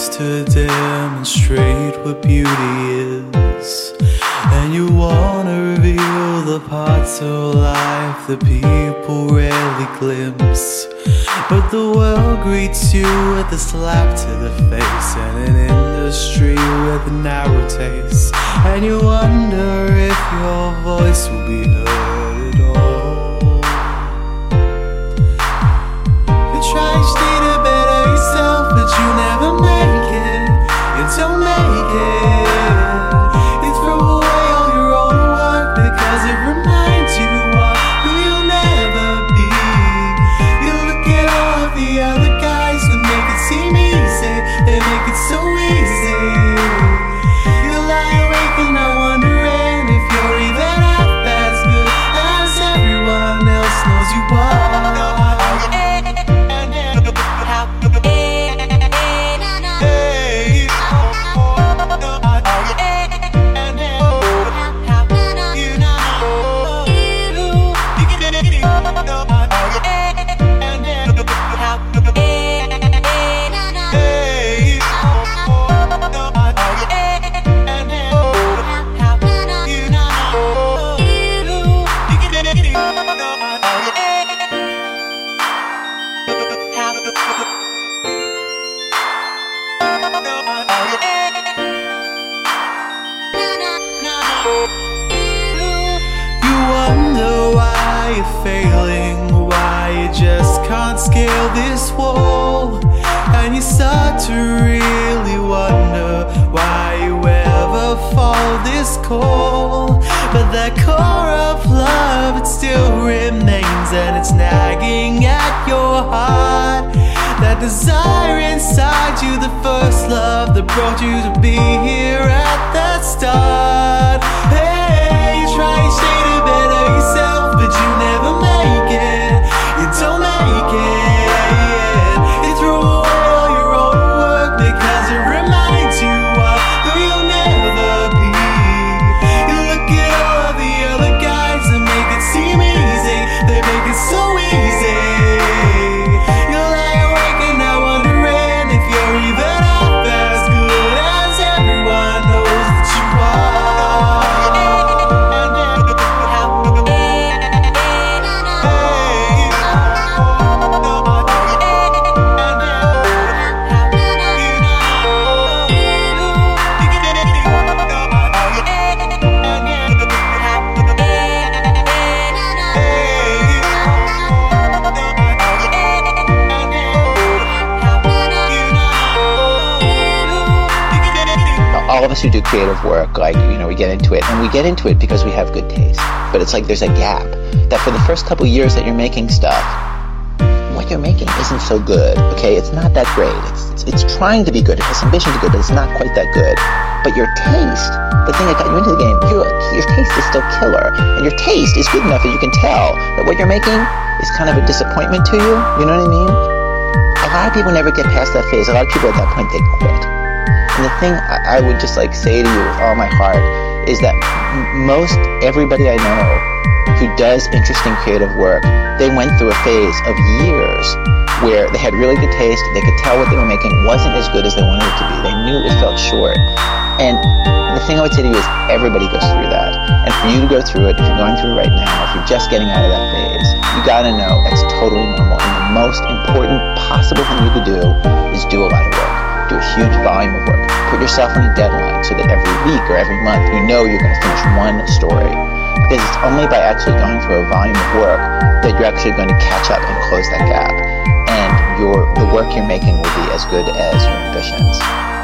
wants to demonstrate what beauty is, and you wanna reveal the parts of life that people rarely glimpse. But the world greets you with a slap to the face and an industry with a narrow taste, and you wonder if your voice will be heard at all. You try each day to better yourself, but you never make it. You don't make it. You throw away all your own work because it reminds you of who you'll never be. You look at all of the other guys that make it seem easy. They make it so easy. You lie awake and not wondering if you're even half as good as everyone else knows you are. You wonder why you're failing, why you just can't scale this wall, and you start to really wonder why you ever fall this cold. But that core of love, it still remains, and it's nagging at your heart. That desire inside you, the first love that brought you to be here at the start. Hey, you try each day to better yourself, but you never make it. You don't make it. You throw away all your own work because it reminds you of who you'll never be. You look at all of the other guys that make it seem easy. They make it so easy. You lie awake and not wondering if you're even half as good as everyone knows that you are. All of us who do creative work, like, we get into it, and we get into it because we have good taste. But it's like there's a gap that for the first couple years that you're making stuff, what you're making isn't so good, okay? It's not that great. It's trying to be good. It has ambition to be good, but it's not quite that good. But your taste, the thing that got you into the game, your taste is still killer. And your taste is good enough that you can tell that what you're making is kind of a disappointment to you. You know what I mean? A lot of people never get past that phase. A lot of people at that point, they quit. And the thing I would just say to you with all my heart is that most everybody I know who does interesting creative work, they went through a phase of years where they had really good taste. They could tell what they were making wasn't as good as they wanted it to be. They knew it felt short. And the thing I would say to you is everybody goes through that. And for you to go through it, if you're going through it right now, if you're just getting out of that phase, you gotta know that's totally normal. And the most important possible thing you could do is do a lot of work. Do a huge volume of work. Put yourself on a deadline so that every week or every month you know you're going to finish one story. Because it's only by actually going through a volume of work that you're actually going to catch up and close that gap. And the work you're making will be as good as your ambitions.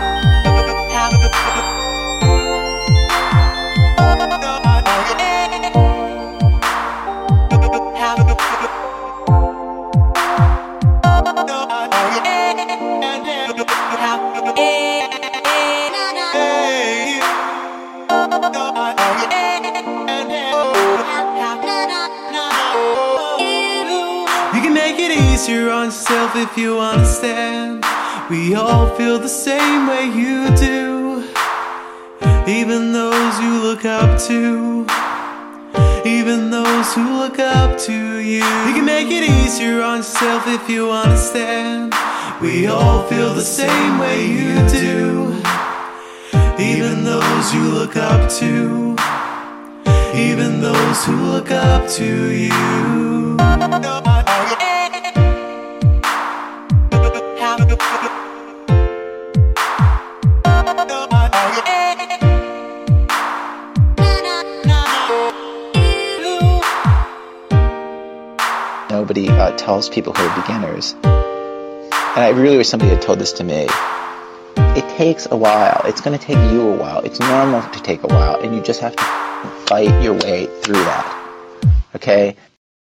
You can make it easier on yourself if you understand. We all feel the same way you do. Even those you look up to, even those who look up to you. You can make it easier on yourself if you understand. We all feel the same way you do. Even those you look up to, even those who look up to you. Nobody tells people who are beginners. And I really wish somebody had told this to me. It takes a while. It's going to take you a while. It's normal to take a while, and you just have to fight your way through that. Okay?